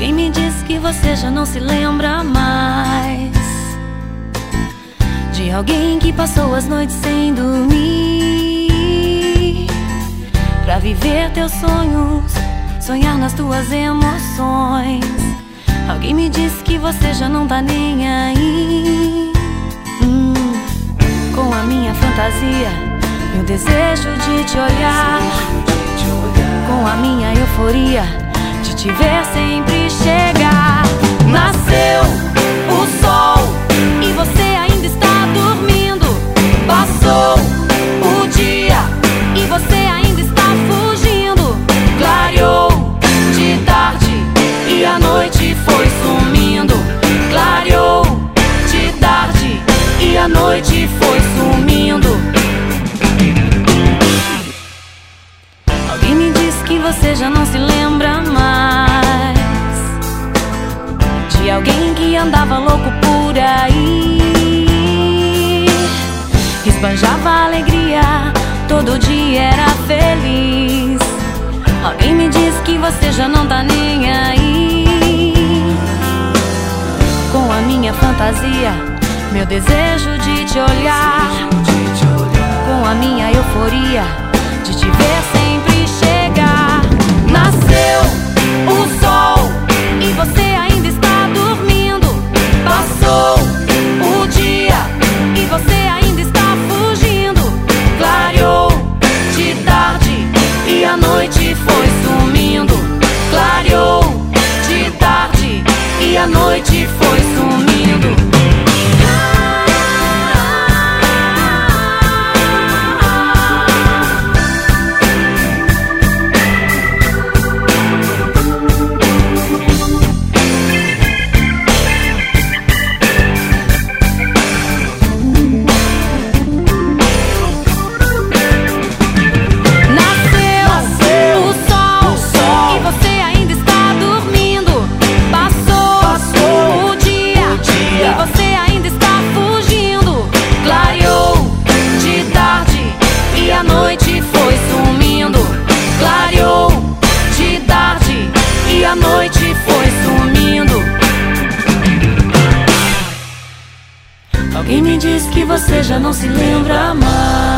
Alguém me disse que você já não se lembra mais de alguém que passou as noites sem dormir, pra viver teus sonhos, sonhar nas tuas emoções. Alguém me disse que você já não tá nem aí com a minha fantasia, meu desejo de te olhar, com a minha euforia de te ver sempre chegar. Nasceu o sol e você ainda está dormindo. Passou o dia e você ainda está fugindo. Clareou de tarde e a noite foi sumindo. Clareou de tarde e a noite foi sumindo. Alguém me disse que você já não se lembra mais de alguém que andava louco por aí, esbanjava alegria, todo dia era feliz. Alguém me disse que você já não tá nem aí com a minha fantasia, meu desejo de te olhar, com a minha euforia de te ver sempre chegar. Nasceu o sol e você ainda está dormindo. Passou o dia e você ainda está fugindo. Clareou de tarde e a noite foi sumindo. Clareou de tarde e a noite foi sumindo. A noite foi sumindo. Alguém me disse que você já não se lembra mais